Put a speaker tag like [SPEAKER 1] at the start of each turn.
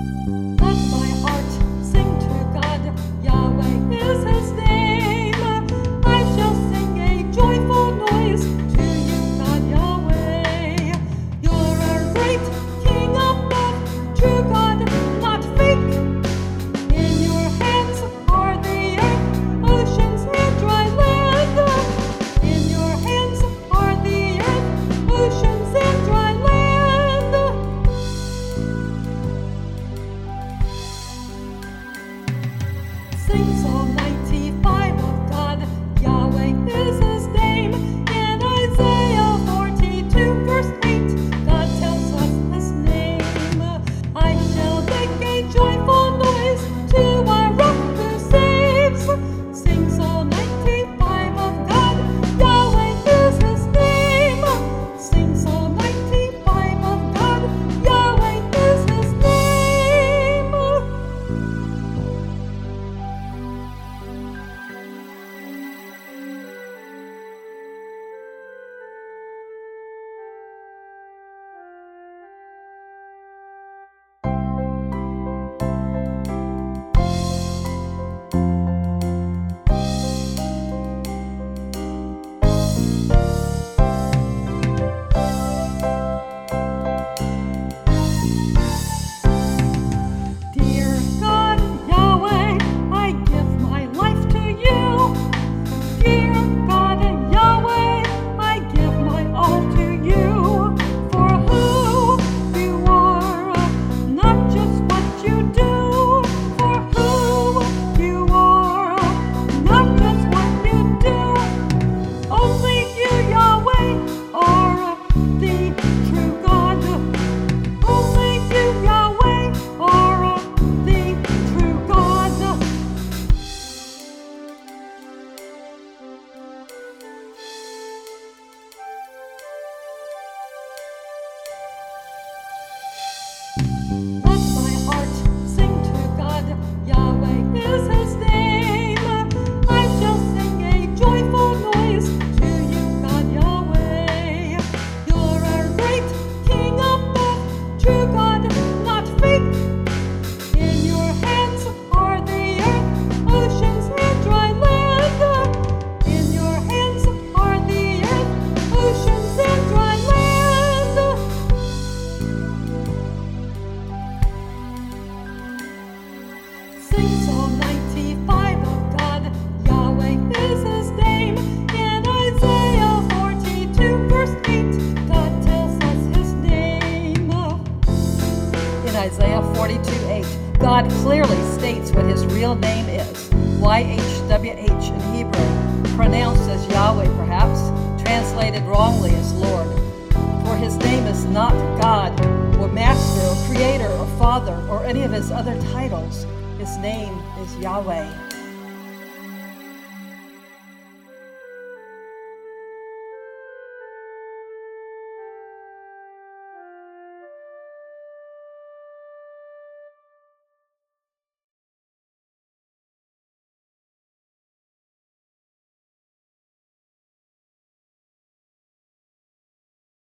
[SPEAKER 1] Let my heart sing to God, Yahweh is his name. I shall sing a joyful noise to you, God Yahweh. You're a great King above, true God, not fake. In your hands are the earth, oceans, and dry land. In your hands are the earth, oceans, and dry land. Sing Psalm 95 of God, Yahweh is his name. In Isaiah 42 verse 8, God tells us his name. I shall make a joyful noise to our rock who saves. Sing Psalm 95 of God, Yahweh is his name. Sing Psalm 95 of God, Yahweh is his name. Dear God, Yahweh, I give my life to you. Dear God, Yahweh, I give my all to you. For who you are, not just what you do. For who you are, not just what you do. Only you, Yahweh, are the true God. Only you, Yahweh, are the true God. Let my heart sing to God, Yahweh is his name. I shall sing a joyful noise to you, God Yahweh. You're a great King above, true God, not fake. In your hands are the earth, oceans, and dry land. In your hands are the earth, oceans, and dry land. Sing Psalm 95 of God, Yahweh is his name. In Isaiah 42 verse 8, God tells us his name. In Isaiah 42:8, God clearly states what his real name is. YHWH in Hebrew, pronounced as Yahweh perhaps, translated wrongly as Lord. For his name is not God, or Master, or Creator, or Father, or any of his other titles. His name is Yahweh.